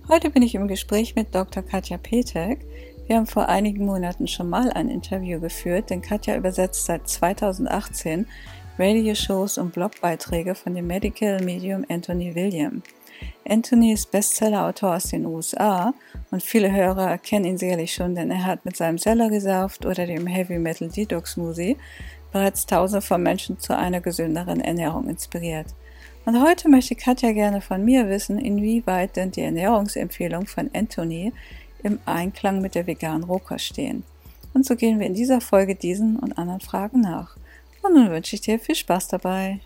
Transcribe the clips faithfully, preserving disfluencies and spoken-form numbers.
Heute bin ich im Gespräch mit Doktor Katja Petek. Wir haben vor einigen Monaten schon mal ein Interview geführt, denn Katja übersetzt seit zweitausendachtzehn Radioshows und Blogbeiträge von dem Medical Medium Anthony William. Anthony ist Bestsellerautor aus den U S A und viele Hörer kennen ihn sicherlich schon, denn er hat mit seinem Selleriesaft oder dem Heavy Metal Detox Smoothie bereits Tausende von Menschen zu einer gesünderen Ernährung inspiriert. Und heute möchte Katja gerne von mir wissen, inwieweit denn die Ernährungsempfehlungen von Anthony im Einklang mit der veganen Rohkost stehen. Und so gehen wir in dieser Folge diesen und anderen Fragen nach. Und nun wünsche ich dir viel Spaß dabei.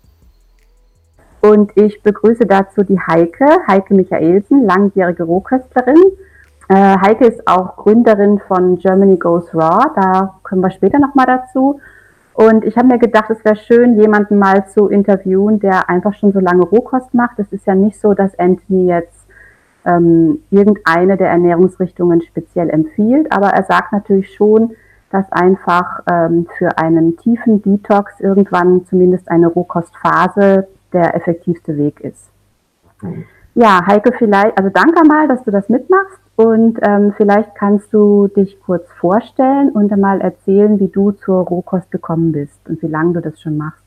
Und ich begrüße dazu die Heike, Heike Michaelsen, langjährige Rohköstlerin. Äh, Heike ist auch Gründerin von Germany Goes Raw, da kommen wir später nochmal dazu. Und ich habe mir gedacht, es wäre schön, jemanden mal zu interviewen, der einfach schon so lange Rohkost macht. Es ist ja nicht so, dass Anthony jetzt ähm, irgendeine der Ernährungsrichtungen speziell empfiehlt, aber er sagt natürlich schon, dass einfach ähm, für einen tiefen Detox irgendwann zumindest eine Rohkostphase der effektivste Weg ist. Mhm. Ja, Heike, vielleicht, also danke mal, dass du das mitmachst und ähm, vielleicht kannst du dich kurz vorstellen und einmal erzählen, wie du zur Rohkost gekommen bist und wie lange du das schon machst.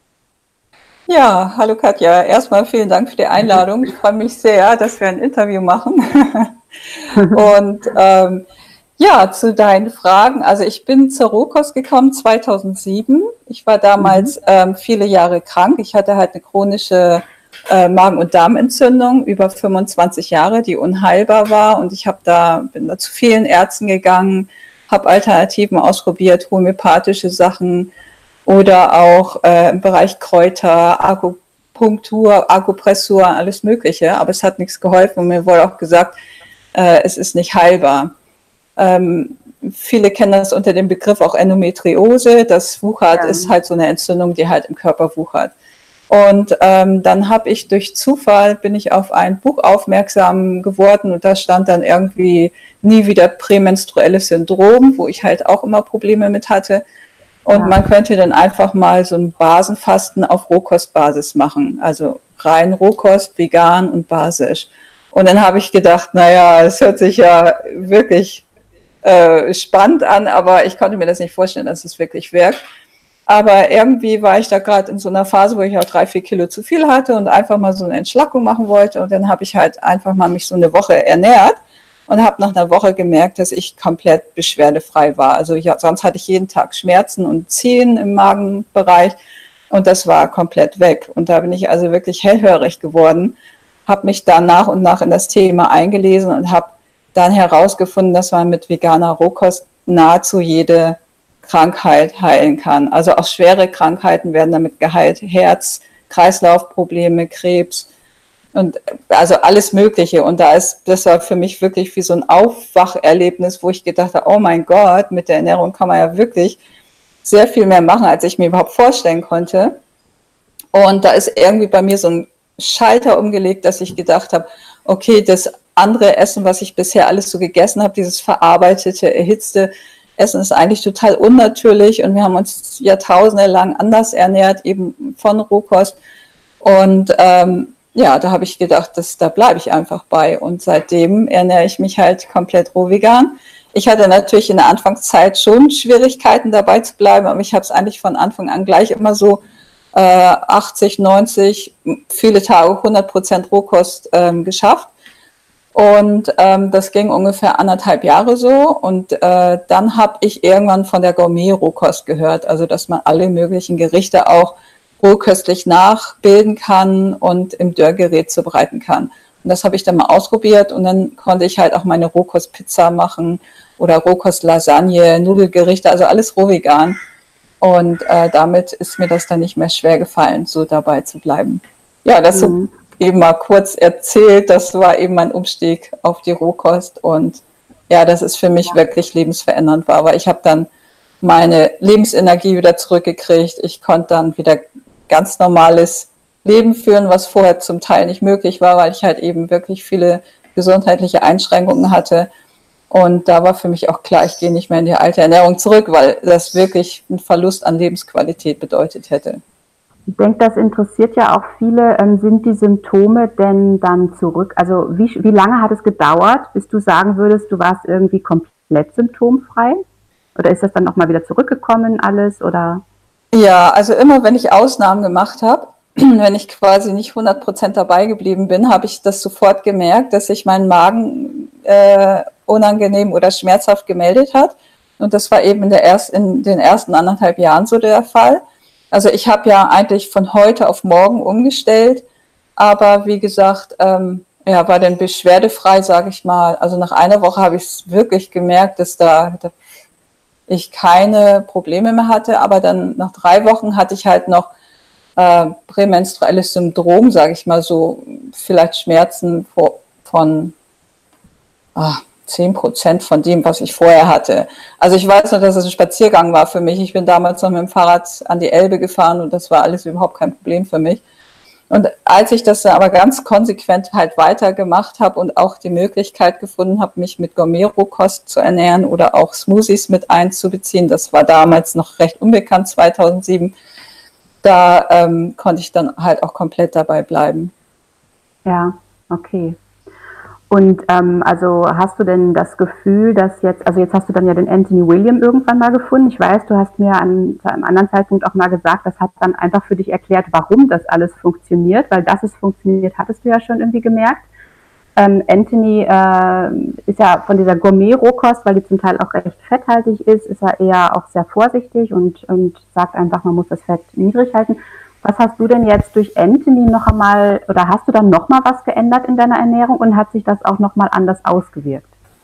Ja, hallo Katja. Erstmal vielen Dank für die Einladung. Ich freue mich sehr, dass wir ein Interview machen. und ähm, ja, zu deinen Fragen. Also ich bin zur Rohkost gekommen zweitausendsieben. Ich war damals mhm. ähm, viele Jahre krank. Ich hatte halt eine chronische äh, Magen- und Darmentzündung über fünfundzwanzig Jahre, die unheilbar war. Und ich habe da bin da zu vielen Ärzten gegangen, habe Alternativen ausprobiert, homöopathische Sachen oder auch äh, im Bereich Kräuter, Akupunktur, Akupressur, alles Mögliche. Aber es hat nichts geholfen und mir wurde auch gesagt, äh, es ist nicht heilbar. Ähm, viele kennen das unter dem Begriff auch Endometriose. Das wuchert, ja. Ist halt so eine Entzündung, die halt im Körper wuchert. Und ähm, dann habe ich durch Zufall, bin ich auf ein Buch aufmerksam geworden und da stand dann irgendwie nie wieder prämenstruelles Syndrom, wo ich halt auch immer Probleme mit hatte. Und ja. Man könnte dann einfach mal so ein Basenfasten auf Rohkostbasis machen, also rein Rohkost, vegan und basisch. Und dann habe ich gedacht, naja, es hört sich ja wirklich äh, spannend an, aber ich konnte mir das nicht vorstellen, dass es wirklich wirkt. Aber irgendwie war ich da gerade in so einer Phase, wo ich auch drei, vier Kilo zu viel hatte und einfach mal so eine Entschlackung machen wollte. Und dann habe ich halt einfach mal mich so eine Woche ernährt und habe nach einer Woche gemerkt, dass ich komplett beschwerdefrei war. Also ich, sonst hatte ich jeden Tag Schmerzen und Ziehen im Magenbereich und das war komplett weg. Und da bin ich also wirklich hellhörig geworden, habe mich dann nach und nach in das Thema eingelesen und habe dann herausgefunden, dass man mit veganer Rohkost nahezu jede Krankheit heilen kann. Also auch schwere Krankheiten werden damit geheilt. Herz, Kreislaufprobleme, Krebs und also alles Mögliche. Und da ist, das war für mich wirklich wie so ein Aufwacherlebnis, wo ich gedacht habe, oh mein Gott, mit der Ernährung kann man ja wirklich sehr viel mehr machen, als ich mir überhaupt vorstellen konnte. Und da ist irgendwie bei mir so ein Schalter umgelegt, dass ich gedacht habe, okay, das andere Essen, was ich bisher alles so gegessen habe, dieses verarbeitete, erhitzte Essen ist eigentlich total unnatürlich und wir haben uns jahrtausende lang anders ernährt, eben von Rohkost. Und ähm, ja, da habe ich gedacht, das, da bleibe ich einfach bei. Und seitdem ernähre ich mich halt komplett roh vegan. Ich hatte natürlich in der Anfangszeit schon Schwierigkeiten dabei zu bleiben, aber ich habe es eigentlich von Anfang an gleich immer so äh, achtzig, neunzig, viele Tage hundert Prozent Rohkost ähm, geschafft. Und ähm, das ging ungefähr anderthalb Jahre so. Und äh, dann habe ich irgendwann von der Gourmet-Rohkost gehört, also dass man alle möglichen Gerichte auch rohköstlich nachbilden kann und im Dörrgerät zubereiten kann. Und das habe ich dann mal ausprobiert und dann konnte ich halt auch meine Rohkostpizza machen oder Rohkostlasagne, Nudelgerichte, also alles roh vegan. Und äh, damit ist mir das dann nicht mehr schwer gefallen, so dabei zu bleiben. Ja, das mhm. so eben mal kurz erzählt, das war eben mein Umstieg auf die Rohkost und ja, das ist für mich wirklich lebensverändernd war, weil ich habe dann meine Lebensenergie wieder zurückgekriegt, ich konnte dann wieder ganz normales Leben führen, was vorher zum Teil nicht möglich war, weil ich halt eben wirklich viele gesundheitliche Einschränkungen hatte und da war für mich auch klar, ich gehe nicht mehr in die alte Ernährung zurück, weil das wirklich einen Verlust an Lebensqualität bedeutet hätte. Ich denke, das interessiert ja auch viele. Ähm, sind die Symptome denn dann zurück? Also wie, wie lange hat es gedauert, bis du sagen würdest, du warst irgendwie komplett symptomfrei? Oder ist das dann nochmal wieder zurückgekommen alles? Oder? Ja, also immer wenn ich Ausnahmen gemacht habe, wenn ich quasi nicht hundert Prozent dabei geblieben bin, habe ich das sofort gemerkt, dass sich mein Magen äh, unangenehm oder schmerzhaft gemeldet hat. Und das war eben in, der erst, in den ersten anderthalb Jahren so der Fall. Also ich habe ja eigentlich von heute auf morgen umgestellt, aber wie gesagt, ähm, ja, war dann beschwerdefrei, sage ich mal. Also nach einer Woche habe ich es wirklich gemerkt, dass da, da ich keine Probleme mehr hatte, aber dann nach drei Wochen hatte ich halt noch äh, prämenstruelles Syndrom, sage ich mal so, vielleicht Schmerzen von ah, zehn Prozent von dem, was ich vorher hatte. Also ich weiß noch, dass es ein Spaziergang war für mich. Ich bin damals noch mit dem Fahrrad an die Elbe gefahren und das war alles überhaupt kein Problem für mich. Und als ich das dann aber ganz konsequent halt weitergemacht habe und auch die Möglichkeit gefunden habe, mich mit Gourmet-Rohkost zu ernähren oder auch Smoothies mit einzubeziehen, das war damals noch recht unbekannt, zweitausendsieben, da ähm, konnte ich dann halt auch komplett dabei bleiben. Ja, okay. Und ähm, also hast du denn das Gefühl, dass jetzt, also jetzt hast du dann ja den Anthony William irgendwann mal gefunden. Ich weiß, du hast mir an zu einem anderen Zeitpunkt auch mal gesagt, das hat dann einfach für dich erklärt, warum das alles funktioniert, weil dass es funktioniert, hattest du ja schon irgendwie gemerkt. Ähm, Anthony äh, ist ja von dieser Gourmet-Rohkost, weil die zum Teil auch recht fetthaltig ist, ist er eher auch sehr vorsichtig und, und sagt einfach, man muss das Fett niedrig halten. Was hast du denn jetzt durch Anthony noch einmal, oder hast du dann noch mal was geändert in deiner Ernährung und hat sich das auch noch mal anders ausgewirkt?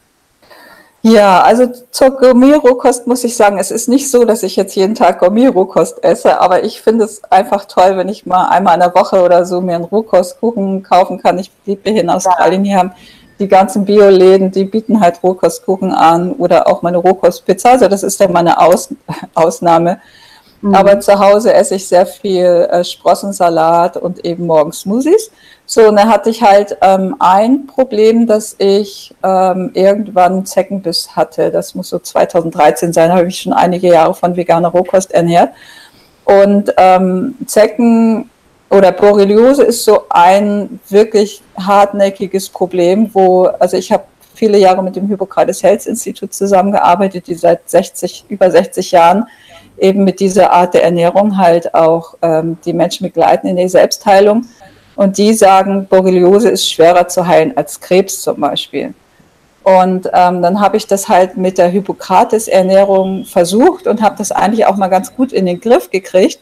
Ja, also zur Gourmet-Rohkost muss ich sagen, es ist nicht so, dass ich jetzt jeden Tag Gourmet-Rohkost esse, aber ich finde es einfach toll, wenn ich mal einmal in der Woche oder so mir einen Rohkostkuchen kaufen kann. Ich lebe hier in Australien, hier haben die ganzen Bioläden, die bieten halt Rohkostkuchen an oder auch meine Rohkostpizza, also das ist dann meine Aus Ausnahme. Mhm. Aber zu Hause esse ich sehr viel äh, Sprossensalat und eben morgens Smoothies. So, und dann hatte ich halt ähm, ein Problem, dass ich ähm, irgendwann Zeckenbiss hatte. Das muss so zweitausenddreizehn sein, da habe ich schon einige Jahre von veganer Rohkost ernährt. Und ähm, Zecken oder Borreliose ist so ein wirklich hartnäckiges Problem, wo, also ich habe viele Jahre mit dem Hippokrates Health Institute zusammengearbeitet, die seit sechzig, über sechzig Jahren eben mit dieser Art der Ernährung halt auch ähm, die Menschen begleiten in der Selbstheilung. Und die sagen, Borreliose ist schwerer zu heilen als Krebs zum Beispiel. Und ähm, dann habe ich das halt mit der Hippokrates-Ernährung versucht und habe das eigentlich auch mal ganz gut in den Griff gekriegt.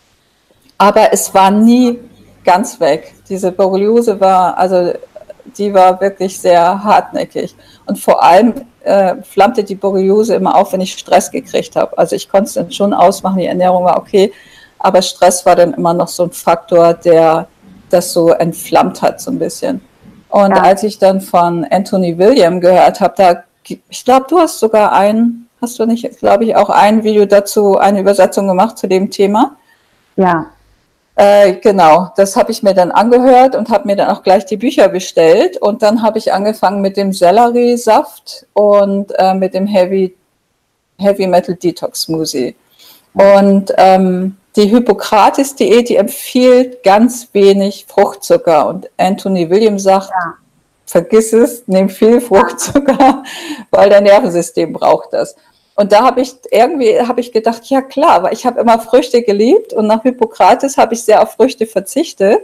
Aber es war nie ganz weg. Diese Borreliose war, also die war wirklich sehr hartnäckig. Und vor allem äh, flammte die Borreliose immer auf, wenn ich Stress gekriegt habe. Also ich konnte es dann schon ausmachen, die Ernährung war okay, aber Stress war dann immer noch so ein Faktor, der das so entflammt hat so ein bisschen. Und ja. Als ich dann von Anthony William gehört habe, da, ich glaube, du hast sogar ein, hast du nicht, glaube ich, auch ein Video dazu, eine Übersetzung gemacht zu dem Thema? Ja. Äh, genau, das habe ich mir dann angehört und habe mir dann auch gleich die Bücher bestellt. Und dann habe ich angefangen mit dem Selleriesaft und äh, mit dem Heavy, Heavy Metal Detox Smoothie. Und ähm, die Hippokrates-Diät, die empfiehlt ganz wenig Fruchtzucker. Und Anthony William sagt, ja. Vergiss es, nimm viel Fruchtzucker, weil dein Nervensystem braucht das. Und da habe ich irgendwie habe ich gedacht, ja klar, weil ich habe immer Früchte geliebt und nach Hippokrates habe ich sehr auf Früchte verzichtet.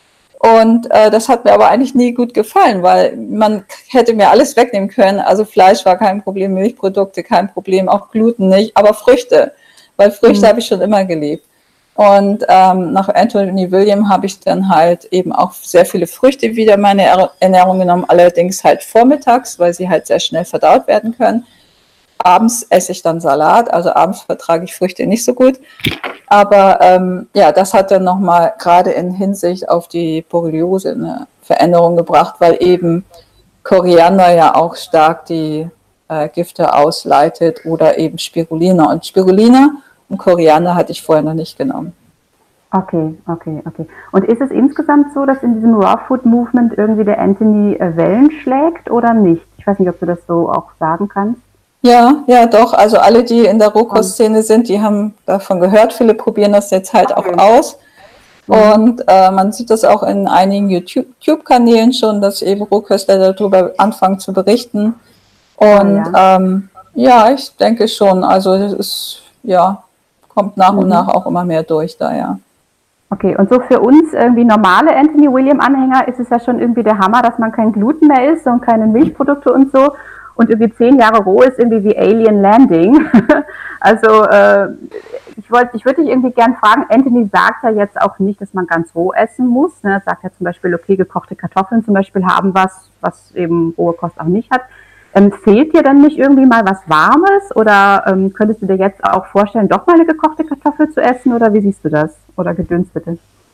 Und äh, das hat mir aber eigentlich nie gut gefallen, weil man hätte mir alles wegnehmen können. Also Fleisch war kein Problem, Milchprodukte kein Problem, auch Gluten nicht, aber Früchte, weil Früchte mhm. habe ich schon immer geliebt. Und ähm, nach Anthony William habe ich dann halt eben auch sehr viele Früchte wieder in meine Ernährung genommen, allerdings halt vormittags, weil sie halt sehr schnell verdaut werden können. Abends esse ich dann Salat, also abends vertrage ich Früchte nicht so gut. Aber ähm, ja, das hat dann nochmal gerade in Hinsicht auf die Borreliose eine Veränderung gebracht, weil eben Koriander ja auch stark die äh, Gifte ausleitet oder eben Spirulina. Und Spirulina und Koriander hatte ich vorher noch nicht genommen. Okay, okay, okay. Und ist es insgesamt so, dass in diesem Raw Food Movement irgendwie der Anthony Wellen schlägt oder nicht? Ich weiß nicht, ob du das so auch sagen kannst. Ja, ja, doch. Also alle, die in der Rohkostszene sind, die haben davon gehört. Viele probieren das jetzt halt okay. auch aus. Und äh, man sieht das auch in einigen YouTube-Kanälen schon, dass eben Rohköstler darüber anfangen zu berichten. Und oh, ja. Ähm, ja, ich denke schon, also das ist, ja, kommt nach mhm. und nach auch immer mehr durch da, ja. Okay, und so für uns irgendwie normale Anthony William-Anhänger ist es ja schon irgendwie der Hammer, dass man kein Gluten mehr isst und keine Milchprodukte und so. Und irgendwie zehn Jahre roh ist irgendwie wie Alien Landing. Also äh, ich wollte, ich würde dich irgendwie gern fragen, Anthony sagt ja jetzt auch nicht, dass man ganz roh essen muss. Ne? Er sagt ja zum Beispiel, okay, gekochte Kartoffeln zum Beispiel haben was, was eben rohe Kost auch nicht hat. Ähm, fehlt dir dann nicht irgendwie mal was Warmes oder ähm, könntest du dir jetzt auch vorstellen, doch mal eine gekochte Kartoffel zu essen oder wie siehst du das? Oder Gedünstete?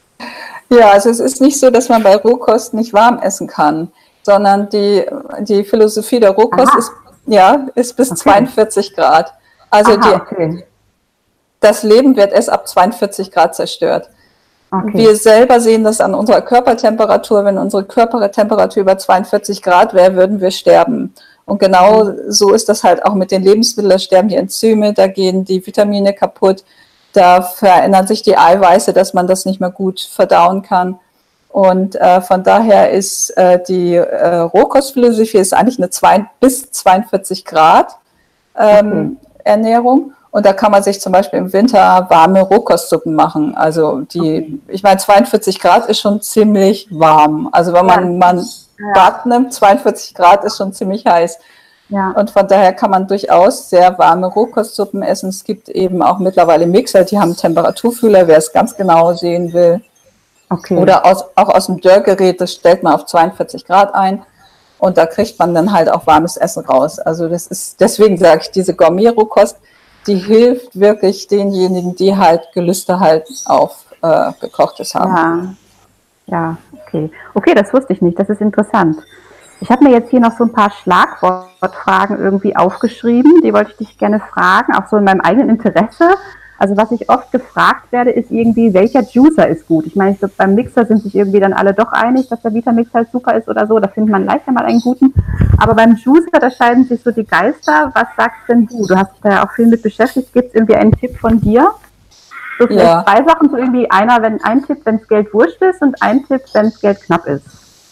Ja, also es ist nicht so, dass man bei Rohkost nicht warm essen kann, sondern die, die Philosophie der Rohkost ist, ja, ist bis okay. zweiundvierzig Grad. Also Aha, die, okay. das Leben wird erst ab zweiundvierzig Grad zerstört. Okay. Wir selber sehen das an unserer Körpertemperatur. Wenn unsere Körpertemperatur über zweiundvierzig Grad wäre, würden wir sterben. Und genau so ist das halt auch mit den Lebensmitteln. Da sterben die Enzyme, da gehen die Vitamine kaputt, da verändern sich die Eiweiße, dass man das nicht mehr gut verdauen kann. Und äh, von daher ist äh, die äh, Rohkostphilosophie ist eigentlich eine zwei, bis zweiundvierzig Grad ähm, okay. Ernährung. Und da kann man sich zum Beispiel im Winter warme Rohkostsuppen machen. Also die, okay. ich meine, zweiundvierzig Grad ist schon ziemlich warm. Also wenn man, ja. man ja. Bad nimmt, zweiundvierzig Grad ist schon ziemlich heiß. Ja. Und von daher kann man durchaus sehr warme Rohkostsuppen essen. Es gibt eben auch mittlerweile Mixer, die haben Temperaturfühler, wer es ganz genau sehen will. Okay. Oder aus, auch aus dem Dörrgerät, das stellt man auf zweiundvierzig Grad ein. Und da kriegt man dann halt auch warmes Essen raus. Also das ist, deswegen sage ich, diese Gourmet-Rohkost, die hilft wirklich denjenigen, die halt Gelüste halt auf äh, Gekochtes haben. Ja. ja, okay. Okay, das wusste ich nicht, das ist interessant. Ich habe mir jetzt hier noch so ein paar Schlagwortfragen irgendwie aufgeschrieben, die wollte ich dich gerne fragen, auch so in meinem eigenen Interesse. Also was ich oft gefragt werde, ist irgendwie, welcher Juicer ist gut? Ich meine, ich glaube, beim Mixer sind sich irgendwie dann alle doch einig, dass der Vitamix halt super ist oder so, da findet man leichter mal einen guten. Aber beim Juicer, da scheiden sich so die Geister. Was sagst denn du? Du hast dich da ja auch viel mit beschäftigt. Gibt es irgendwie einen Tipp von dir? So vielleicht ja. zwei Sachen, so irgendwie einer, wenn ein Tipp, wenn es Geld wurscht ist und ein Tipp, wenn es Geld knapp ist.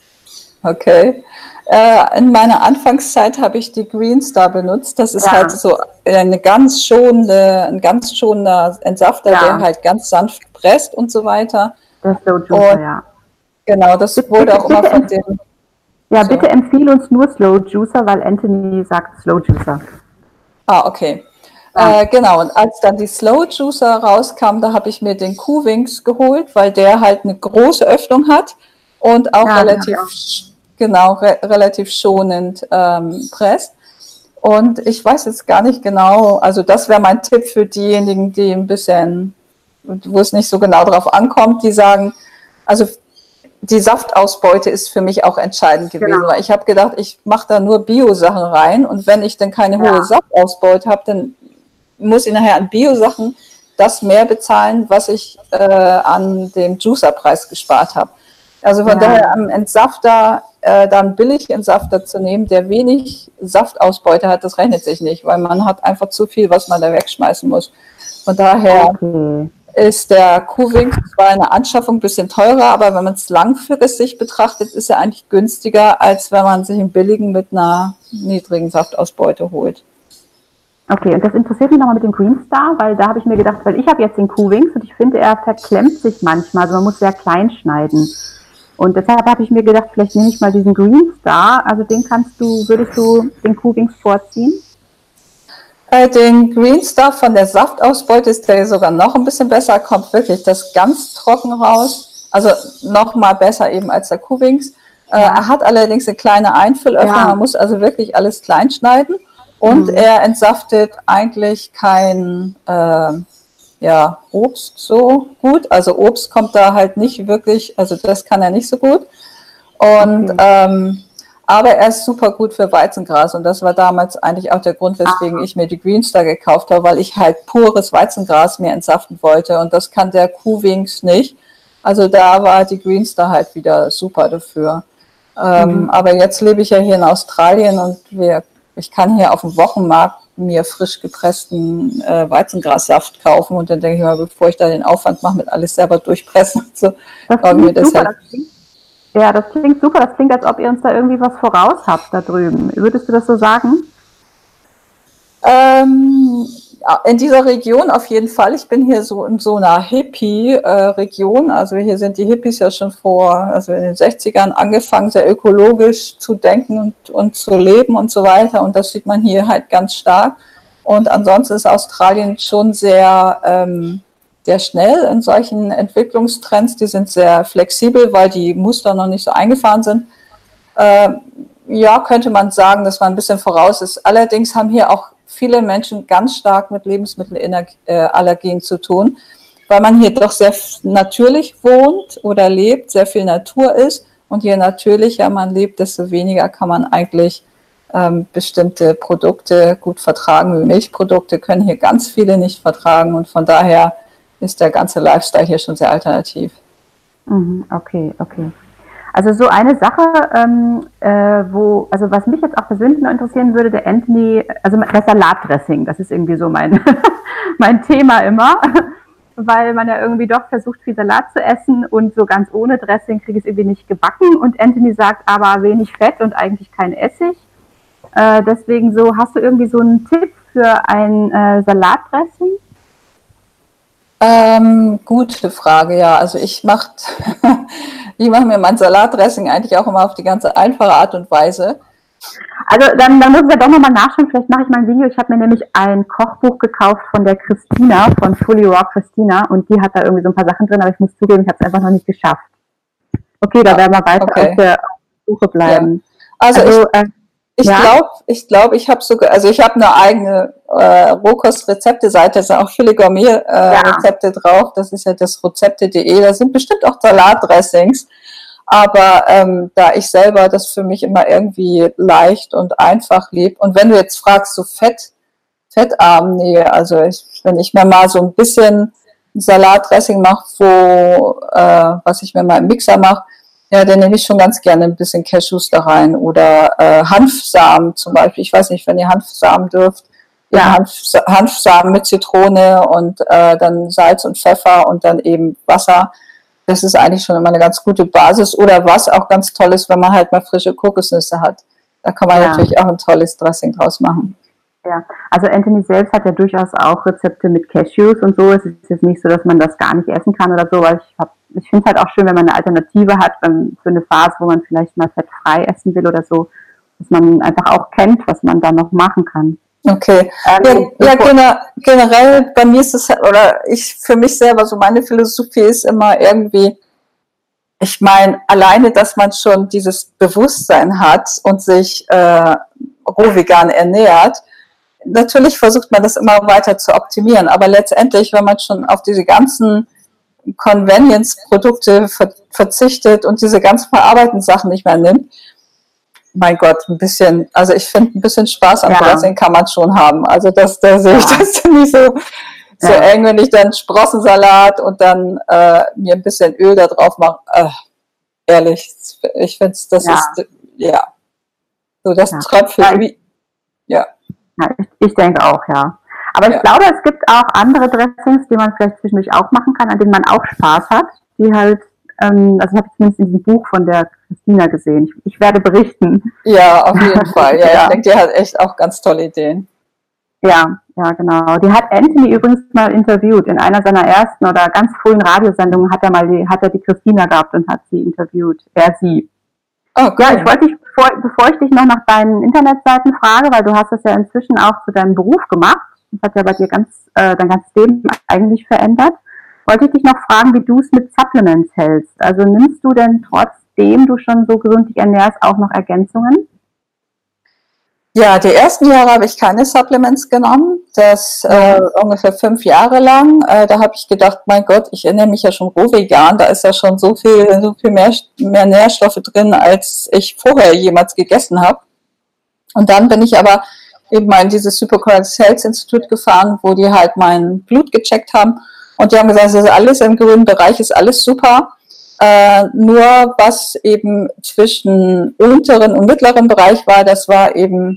Okay. Äh, in meiner Anfangszeit habe ich die Green Star benutzt. Das ist ja. halt so eine ganz schonende, ein ganz schonender Entsafter, ja. der halt ganz sanft presst und so weiter. Der Slow Juicer, ja. Genau, das bitte, wurde auch bitte, immer von dem... Ja, so. Bitte empfehle uns nur Slow Juicer, weil Anthony sagt Slow Juicer. Ah, okay. Ja. Äh, genau, und als dann die Slow Juicer rauskam, da habe ich mir den Q-Wings geholt, weil der halt eine große Öffnung hat und auch ja, relativ... Ja. Genau, re relativ schonend ähm, presst. Und ich weiß jetzt gar nicht genau, also das wäre mein Tipp für diejenigen, die ein bisschen, wo es nicht so genau drauf ankommt, die sagen, also die Saftausbeute ist für mich auch entscheidend gewesen, genau. weil ich habe gedacht, ich mache da nur Bio-Sachen rein und wenn ich dann keine ja. hohe Saftausbeute habe, dann muss ich nachher an Bio-Sachen das mehr bezahlen, was ich äh, an dem Juicerpreis gespart habe. Also von ja. daher am Entsafter, äh, dann billig Entsafter zu nehmen, der wenig Saftausbeute hat, das rechnet sich nicht, weil man hat einfach zu viel, was man da wegschmeißen muss. Von daher okay. ist der Q-Wings zwar eine Anschaffung ein bisschen teurer, aber wenn man es langfristig betrachtet, ist er eigentlich günstiger, als wenn man sich einen billigen mit einer niedrigen Saftausbeute holt. Okay, und das interessiert mich nochmal mit dem Green Star, weil da habe ich mir gedacht, weil ich habe jetzt den Q-Wings und ich finde, er verklemmt sich manchmal, also man muss sehr klein schneiden. Und deshalb habe ich mir gedacht, vielleicht nehme ich mal diesen Green Star. Also den kannst du, würdest du den Q-Wings vorziehen? Bei den Green Star von der Saftausbeute ist der sogar noch ein bisschen besser, kommt wirklich das ganz trocken raus. Also noch mal besser eben als der Q-Wings. Ja. Äh, er hat allerdings eine kleine Einfüllöffnung, ja. man muss also wirklich alles klein schneiden. Und mhm. er entsaftet eigentlich kein... Äh, ja, Obst so gut. Also Obst kommt da halt nicht wirklich, also das kann er nicht so gut. Und okay. ähm, aber er ist super gut für Weizengras und das war damals eigentlich auch der Grund, weswegen Aha. ich mir die Green Star gekauft habe, weil ich halt pures Weizengras mir entsaften wollte und das kann der Q-Wings nicht. Also da war die Green Star halt wieder super dafür. Ähm, mhm. Aber jetzt lebe ich ja hier in Australien und wir, ich kann hier auf dem Wochenmarkt mir frisch gepressten äh, Weizengrassaft kaufen und dann denke ich mal, bevor ich da den Aufwand mache, mit alles selber durchpressen, so, Das glaube ich mir klingt super. deshalb. Das klingt, ja, das klingt super. Das klingt, als ob ihr uns da irgendwie was voraus habt da drüben. Würdest du das so sagen? Ähm, in dieser Region auf jeden Fall. Ich bin hier so in so einer Hippie-Region. Also hier sind die Hippies ja schon vor, also in den sechzigern angefangen, sehr ökologisch zu denken und, und zu leben und so weiter. Und das sieht man hier halt ganz stark. Und ansonsten ist Australien schon sehr, ähm, sehr schnell in solchen Entwicklungstrends. Die sind sehr flexibel, weil die Muster noch nicht so eingefahren sind. Ähm, ja, könnte man sagen, dass man ein bisschen voraus ist. Allerdings haben hier auch viele Menschen ganz stark mit Lebensmittelallergien zu tun, weil man hier doch sehr natürlich wohnt oder lebt, sehr viel Natur ist und je natürlicher man lebt, desto weniger kann man eigentlich ähm, bestimmte Produkte gut vertragen. Wie Milchprodukte können hier ganz viele nicht vertragen und von daher ist der ganze Lifestyle hier schon sehr alternativ. Mhm, okay, okay. Also so eine Sache, ähm, äh, wo, also was mich jetzt auch persönlich noch interessieren würde, der Anthony, also das Salatdressing, das ist irgendwie so mein, mein Thema immer, weil man ja irgendwie doch versucht, viel Salat zu essen und so ganz ohne Dressing kriege ich es irgendwie nicht gebacken und Anthony sagt aber wenig Fett und eigentlich kein Essig. Äh, deswegen so, hast du irgendwie so einen Tipp für ein äh, Salatdressing? Ähm, gute Frage, ja. Also ich mache ich mache mir mein Salatdressing eigentlich auch immer auf die ganze einfache Art und Weise. Also dann, dann muss ich ja doch nochmal nachschauen, vielleicht mache ich mal ein Video. Ich habe mir nämlich ein Kochbuch gekauft von der Christina, von Fully Raw Christina und die hat da irgendwie so ein paar Sachen drin, aber ich muss zugeben, ich habe es einfach noch nicht geschafft. Okay, da werden wir weiter okay. auf der Suche bleiben. Ja. Also, also ich, äh, ich ja? glaube, ich glaube, ich habe sogar, also ich habe eine eigene äh, Rohkost-Rezepte-Seite, da sind auch viele Gourmet-Rezepte äh, ja. drauf, das ist ja das Rezepte punkt de, da sind bestimmt auch Salatdressings, aber ähm, da ich selber das für mich immer irgendwie leicht und einfach lebe und wenn du jetzt fragst, so fett, fettarm, nee, also ich, wenn ich mir mal so ein bisschen Salatdressing mache, wo, äh, was ich mir mal im Mixer mache, ja, dann nehme ich schon ganz gerne ein bisschen Cashews da rein oder äh, Hanfsamen zum Beispiel. Ich weiß nicht, wenn ihr Hanfsamen dürft. Ja, Hanf, Hanfsamen mit Zitrone und äh, dann Salz und Pfeffer und dann eben Wasser. Das ist eigentlich schon immer eine ganz gute Basis. Oder was auch ganz toll ist, wenn man halt mal frische Kokosnüsse hat. Da kann man ja. natürlich auch ein tolles Dressing draus machen. Ja, also Anthony selbst hat ja durchaus auch Rezepte mit Cashews und so. Es ist jetzt nicht so, dass man das gar nicht essen kann oder so, weil ich habe Ich finde es halt auch schön, wenn man eine Alternative hat für eine Phase, wo man vielleicht mal fettfrei essen will oder so, dass man einfach auch kennt, was man da noch machen kann. Okay. Ähm, ja, ja gener- generell bei mir ist es, oder ich für mich selber, so meine Philosophie ist immer irgendwie, ich meine, alleine, dass man schon dieses Bewusstsein hat und sich äh, roh vegan ernährt, natürlich versucht man das immer weiter zu optimieren, aber letztendlich, wenn man schon auf diese ganzen Convenience-Produkte ver- verzichtet und diese ganz verarbeiteten Sachen nicht mehr nimmt, mein Gott, ein bisschen, also ich finde, ein bisschen Spaß am ja. Dressing kann man schon haben. Also das, da sehe ich ja. das nicht so, so ja. eng, wenn ich dann Sprossensalat und dann äh, mir ein bisschen Öl da drauf mache. Äh, ehrlich, ich finde es, das ja. ist, ja, so das ja. Tröpfchen, ja. wie, ja. ja ich, ich denke auch, ja. Aber ich ja. glaube, es gibt auch andere Dressings, die man vielleicht zwischendurch auch machen kann, an denen man auch Spaß hat, die halt, ähm, also habe ich zumindest in diesem Buch von der Christina gesehen. Ich, ich werde berichten. Ja, auf jeden Fall. Ja, ja. Ich denke, die hat echt auch ganz tolle Ideen. Ja, ja, genau. Die hat Anthony übrigens mal interviewt. In einer seiner ersten oder ganz frühen Radiosendungen hat er mal die, hat er die Christina gehabt und hat sie interviewt. Er, sie. Oh, cool. Ja, ich wollte dich, bevor, bevor ich dich noch nach deinen Internetseiten frage, weil du hast das ja inzwischen auch zu deinem Beruf gemacht. Das hat ja bei dir ganz, äh, dein ganzes Leben eigentlich verändert. Wollte ich dich noch fragen, wie du es mit Supplements hältst. Also nimmst du denn trotzdem du schon so gesund dich ernährst auch noch Ergänzungen? Ja, die ersten Jahre habe ich keine Supplements genommen. Das äh, ungefähr fünf Jahre lang. Äh, da habe ich gedacht, mein Gott, ich ernähre mich ja schon roh vegan. Da ist ja schon so viel, so viel mehr, mehr Nährstoffe drin, als ich vorher jemals gegessen habe. Und dann bin ich aber eben mal in dieses Supercorrect Health Institut gefahren, wo die halt mein Blut gecheckt haben. Und die haben gesagt, das ist alles im grünen Bereich, ist alles super. Äh, nur was eben zwischen unteren und mittleren Bereich war, das war eben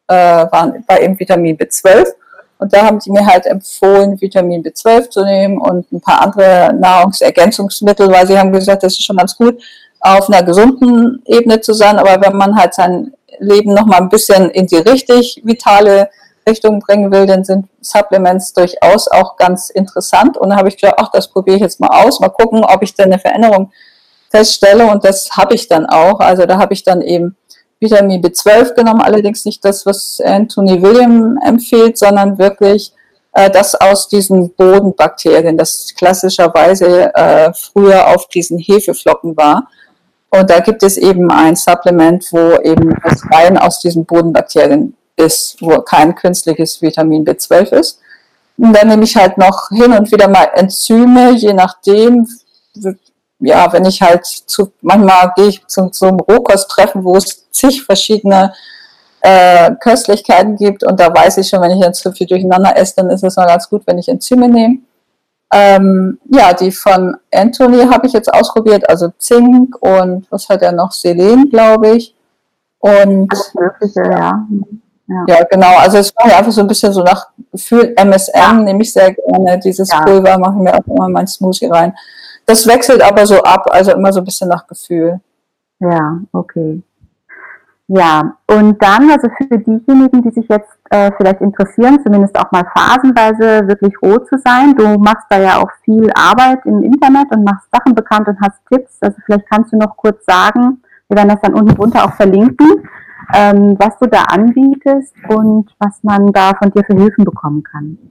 äh, waren, war eben Vitamin B zwölf. Und da haben die mir halt empfohlen, Vitamin B zwölf zu nehmen und ein paar andere Nahrungsergänzungsmittel, weil sie haben gesagt, das ist schon ganz gut, auf einer gesunden Ebene zu sein. Aber wenn man halt sein Leben nochmal ein bisschen in die richtig vitale Richtung bringen will, dann sind Supplements durchaus auch ganz interessant. Und dann habe ich gedacht, ach, das probiere ich jetzt mal aus, mal gucken, ob ich dann eine Veränderung feststelle. Und das habe ich dann auch. Also da habe ich dann eben Vitamin B zwölf genommen, allerdings nicht das, was Anthony William empfiehlt, sondern wirklich äh, das aus diesen Bodenbakterien, das klassischerweise äh, früher auf diesen Hefeflocken war. Und da gibt es eben ein Supplement, wo eben das rein aus diesen Bodenbakterien ist, wo kein künstliches Vitamin B zwölf ist. Und dann nehme ich halt noch hin und wieder mal Enzyme, je nachdem, ja, wenn ich halt zu, manchmal gehe ich zu, zum Rohkosttreffen, wo es zig verschiedene äh, Köstlichkeiten gibt und da weiß ich schon, wenn ich jetzt so viel durcheinander esse, dann ist es mal ganz gut, wenn ich Enzyme nehme. Ähm, ja, die von Anthony habe ich jetzt ausprobiert, also Zink und was hat er noch, Selen, glaube ich. Und alles Mögliche, ja. Ja. ja, genau, also es war ja einfach so ein bisschen so nach Gefühl, M S M ja. nehme ich sehr gerne, dieses ja. Pulver, mache ich mir auch immer in mein Smoothie rein. Das wechselt aber so ab, also immer so ein bisschen nach Gefühl. Ja, okay. Ja, und dann, also für diejenigen, die sich jetzt äh, vielleicht interessieren, zumindest auch mal phasenweise wirklich roh zu sein, du machst da ja auch viel Arbeit im Internet und machst Sachen bekannt und hast Tipps, also vielleicht kannst du noch kurz sagen, wir werden das dann unten drunter auch verlinken, ähm, was du da anbietest und was man da von dir für Hilfen bekommen kann.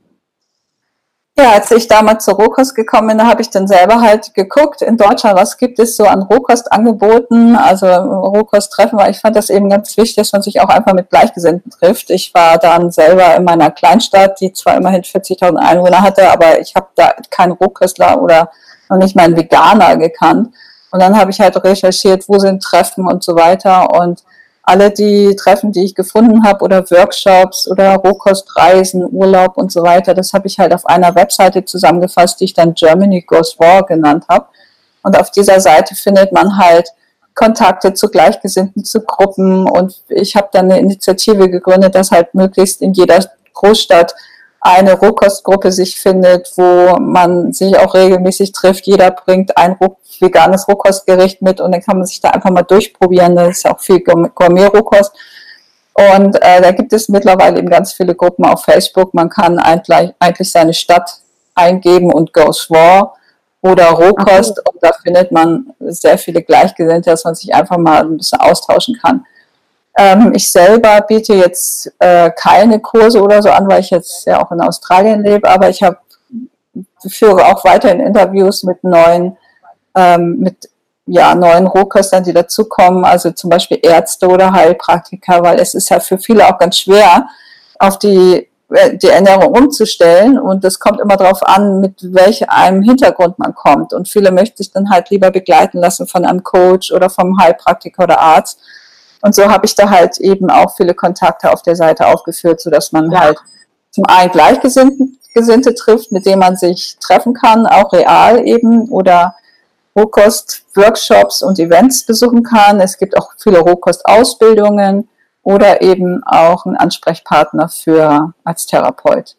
Ja, als ich damals zur Rohkost gekommen bin, da habe ich dann selber halt geguckt in Deutschland, was gibt es so an Rohkostangeboten, also Rohkosttreffen, weil ich fand das eben ganz wichtig, dass man sich auch einfach mit Gleichgesinnten trifft. Ich war dann selber in meiner Kleinstadt, die zwar immerhin vierzigtausend Einwohner hatte, aber ich habe da keinen Rohköstler oder noch nicht mal einen Veganer gekannt. Und dann habe ich halt recherchiert, wo sind Treffen und so weiter und alle die Treffen, die ich gefunden habe oder Workshops oder Rohkostreisen, Urlaub und so weiter, das habe ich halt auf einer Webseite zusammengefasst, die ich dann Germany Goes Raw genannt habe. Und auf dieser Seite findet man halt Kontakte zu Gleichgesinnten, zu Gruppen und ich habe dann eine Initiative gegründet, dass halt möglichst in jeder Großstadt eine Rohkostgruppe sich findet, wo man sich auch regelmäßig trifft. Jeder bringt ein veganes Rohkostgericht mit und dann kann man sich da einfach mal durchprobieren. Das ist auch viel Gourmet-Rohkost. Und äh, da gibt es mittlerweile eben ganz viele Gruppen auf Facebook. Man kann eigentlich, eigentlich seine Stadt eingeben und Goes Raw oder Rohkost. Okay. Und da findet man sehr viele Gleichgesinnte, dass man sich einfach mal ein bisschen austauschen kann. Ähm, ich selber biete jetzt äh, keine Kurse oder so an, weil ich jetzt ja auch in Australien lebe, aber ich habe führe auch weiterhin Interviews mit neuen ähm, mit ja neuen Rohköstlern, die dazukommen, also zum Beispiel Ärzte oder Heilpraktiker, weil es ist ja für viele auch ganz schwer, auf die die Ernährung umzustellen und das kommt immer darauf an, mit welchem Hintergrund man kommt und viele möchten sich dann halt lieber begleiten lassen von einem Coach oder vom Heilpraktiker oder Arzt. Und so habe ich da halt eben auch viele Kontakte auf der Seite aufgeführt, sodass man ja. halt zum einen Gleichgesinnte Gesinnte trifft, mit denen man sich treffen kann, auch real eben, oder Rohkost-Workshops und Events besuchen kann. Es gibt auch viele Rohkost-Ausbildungen oder eben auch einen Ansprechpartner für als Therapeut.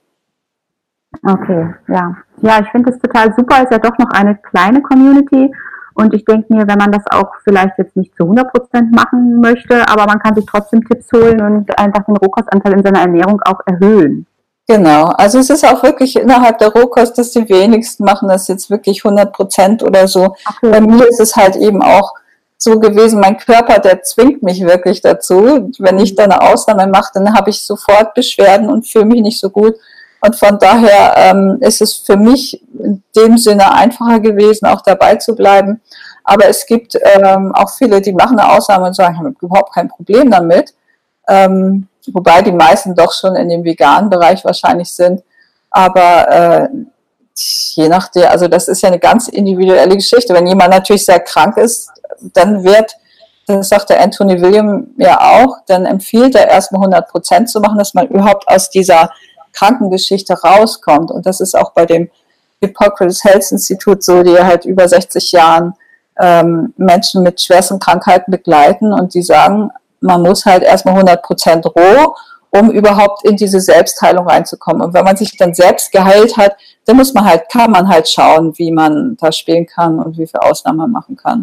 Okay, ja. Ja, ich finde das total super. Ist ja doch noch eine kleine Community. Und ich denke mir, wenn man das auch vielleicht jetzt nicht zu hundert Prozent machen möchte, aber man kann sich trotzdem Tipps holen und einfach den Rohkostanteil in seiner Ernährung auch erhöhen. Genau, also es ist auch wirklich innerhalb der Rohkost, dass die wenigsten machen das jetzt wirklich hundert Prozent oder so. Okay. Bei mir ist es halt eben auch so gewesen, mein Körper, der zwingt mich wirklich dazu. Wenn ich da eine Ausnahme mache, dann habe ich sofort Beschwerden und fühle mich nicht so gut. Und von daher ähm, ist es für mich in dem Sinne einfacher gewesen, auch dabei zu bleiben. Aber es gibt ähm, auch viele, die machen eine Ausnahme und sagen, ich habe überhaupt kein Problem damit. Ähm, wobei die meisten doch schon in dem veganen Bereich wahrscheinlich sind. Aber äh, je nachdem, also das ist ja eine ganz individuelle Geschichte. Wenn jemand natürlich sehr krank ist, dann wird, das sagt der Anthony William ja auch, dann empfiehlt er erstmal hundert Prozent zu machen, dass man überhaupt aus dieser Krankengeschichte rauskommt. Und das ist auch bei dem Hippocrates Health Institute so, die halt über sechzig Jahren ähm, Menschen mit schwersten Krankheiten begleiten und die sagen, man muss halt erstmal hundert Prozent roh um überhaupt in diese Selbstheilung reinzukommen. Und wenn man sich dann selbst geheilt hat, dann muss man halt, kann man halt schauen, wie man da spielen kann und wie viele Ausnahmen man machen kann.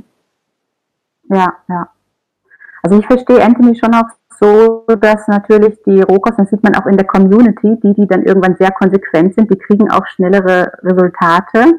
Ja, ja. Also ich verstehe Anthony schon auch so, dass natürlich die Rohkost, das sieht man auch in der Community, die, die dann irgendwann sehr konsequent sind, die kriegen auch schnellere Resultate.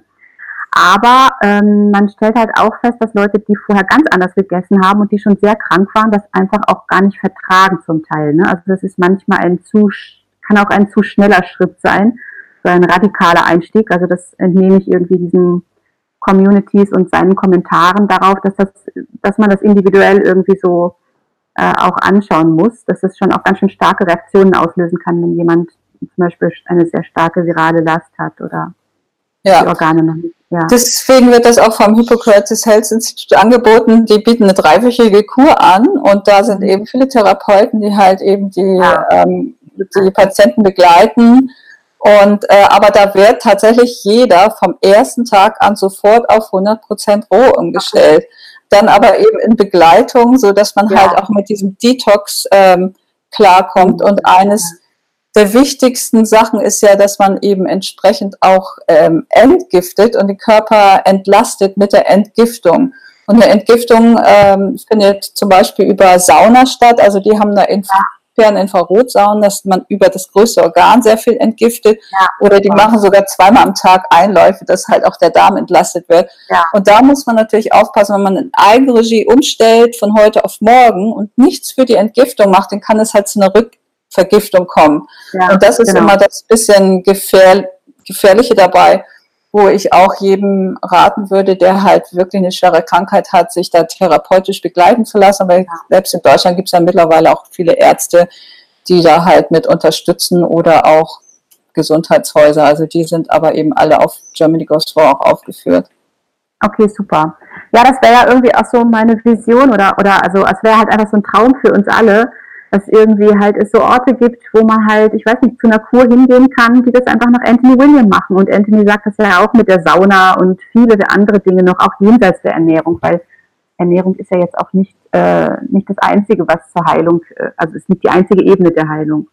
Aber ähm, man stellt halt auch fest, dass Leute, die vorher ganz anders gegessen haben und die schon sehr krank waren, das einfach auch gar nicht vertragen zum Teil. Ne? Also das ist manchmal ein zu, kann auch ein zu schneller Schritt sein, so ein radikaler Einstieg. Also das entnehme ich irgendwie diesen Communities und seinen Kommentaren darauf, dass das, dass man das individuell irgendwie so äh, auch anschauen muss, dass das schon auch ganz schön starke Reaktionen auslösen kann, wenn jemand zum Beispiel eine sehr starke virale Last hat oder ja. die Organe noch nicht. Ja. Deswegen wird das auch vom Hippocrates Health Institute angeboten. Die bieten eine dreiwöchige Kur an und da sind eben viele Therapeuten, die halt eben die, ja. ähm, die Patienten begleiten. Und äh, aber da wird tatsächlich jeder vom ersten Tag an sofort auf hundert Prozent roh umgestellt. Dann aber eben in Begleitung, so dass man ja. halt auch mit diesem Detox ähm, klarkommt. Und eines der wichtigsten Sachen ist ja, dass man eben entsprechend auch ähm, entgiftet und den Körper entlastet mit der Entgiftung. Und eine Entgiftung ähm, findet zum Beispiel über Sauna statt. Also die haben eine Inf- Infrarotsaunen, dass man über das größte Organ sehr viel entgiftet. Ja. Oder die machen sogar zweimal am Tag Einläufe, dass halt auch der Darm entlastet wird. Ja. Und da muss man natürlich aufpassen, wenn man in Eigenregie umstellt von heute auf morgen und nichts für die Entgiftung macht, dann kann es halt zu einer Rückvergiftung kommen. Ja, und das ist genau. immer das bisschen gefähr- Gefährliche dabei, wo ich auch jedem raten würde, der halt wirklich eine schwere Krankheit hat, sich da therapeutisch begleiten zu lassen. Weil selbst in Deutschland gibt es ja mittlerweile auch viele Ärzte, die da halt mit unterstützen oder auch Gesundheitshäuser. Also die sind aber eben alle auf Germany Goes Raw auch aufgeführt. Okay, super. Ja, das wäre ja irgendwie auch so meine Vision oder, oder also es wäre halt einfach so ein Traum für uns alle, dass irgendwie halt es so Orte gibt, wo man halt, ich weiß nicht, zu einer Kur hingehen kann, die das einfach nach Anthony William machen. Und Anthony sagt das ja auch mit der Sauna und viele andere Dinge noch, auch jenseits der Ernährung, weil Ernährung ist ja jetzt auch nicht, äh, nicht das Einzige, was zur Heilung, äh, also es ist nicht die einzige Ebene der Heilung.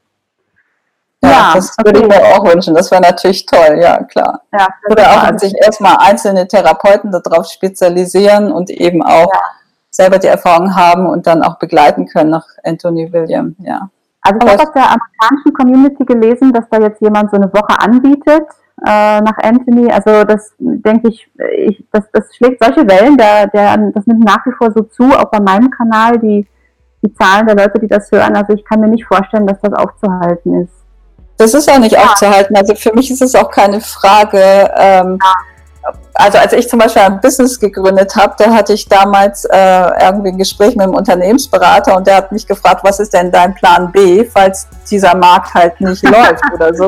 Ja, ja das okay. würde ich mir auch wünschen. Das wäre natürlich toll, ja, klar. Ja, oder auch an sich erstmal einzelne Therapeuten darauf spezialisieren und eben auch ja. selber die Erfahrung haben und dann auch begleiten können nach Anthony William, ja. Also ich habe aus der amerikanischen Community gelesen, dass da jetzt jemand so eine Woche anbietet äh, nach Anthony. Also das denke ich, ich das, das schlägt solche Wellen, der, der, das nimmt nach wie vor so zu, auch bei meinem Kanal, die, die Zahlen der Leute, die das hören. Also ich kann mir nicht vorstellen, dass das aufzuhalten ist. Das ist auch nicht ja. aufzuhalten. Also für mich ist es auch keine Frage, ähm, ja. Also als ich zum Beispiel ein Business gegründet habe, da hatte ich damals äh, irgendwie ein Gespräch mit einem Unternehmensberater und der hat mich gefragt, was ist denn dein Plan B, falls dieser Markt halt nicht läuft oder so.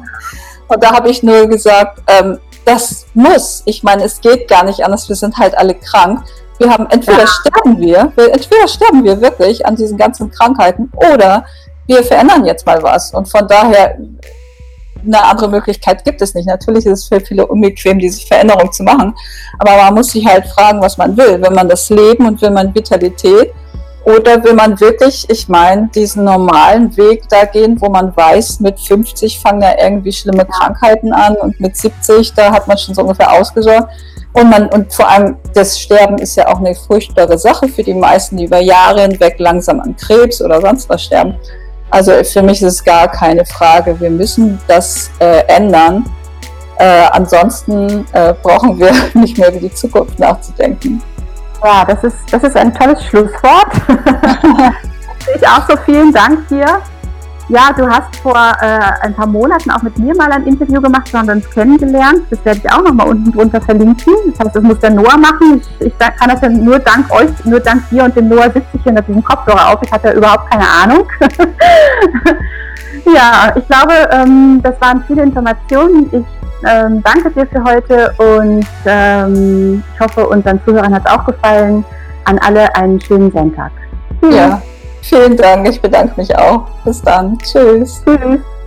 Und da habe ich nur gesagt, ähm, das muss. Ich meine, es geht gar nicht anders, wir sind halt alle krank. Wir haben, entweder ja. sterben wir, entweder sterben wir wirklich an diesen ganzen Krankheiten oder wir verändern jetzt mal was. Und von daher, eine andere Möglichkeit gibt es nicht. Natürlich ist es für viele unbequem, diese Veränderung zu machen, aber man muss sich halt fragen, was man will. Will man das Leben und will man Vitalität oder will man wirklich, ich meine, diesen normalen Weg da gehen, wo man weiß, mit fünfzig fangen ja irgendwie schlimme Krankheiten an und mit siebzig, da hat man schon so ungefähr ausgesorgt. Und man, und vor allem das Sterben ist ja auch eine furchtbare Sache für die meisten, die über Jahre hinweg langsam an Krebs oder sonst was sterben. Also für mich ist es gar keine Frage, wir müssen das äh, ändern. Äh, ansonsten äh, brauchen wir nicht mehr über die Zukunft nachzudenken. Ja, das ist, das ist ein tolles Schlusswort. Ich auch so, vielen Dank dir. Ja, du hast vor äh, ein paar Monaten auch mit mir mal ein Interview gemacht, wir haben uns kennengelernt. Das werde ich auch nochmal unten drunter verlinken. Das heißt, das muss der Noah machen. Ich, ich kann das ja nur dank euch, nur dank dir und dem Noah sitze ich hier mit diesem Kopfhörer auf. Ich hatte ja überhaupt keine Ahnung. Ja, ich glaube, ähm, das waren viele Informationen. Ich ähm, danke dir für heute und ähm, ich hoffe, unseren Zuhörern hat es auch gefallen. An alle einen schönen Sonntag. Ja. Vielen Dank, ich bedanke mich auch. Bis dann. Tschüss. Tschüss.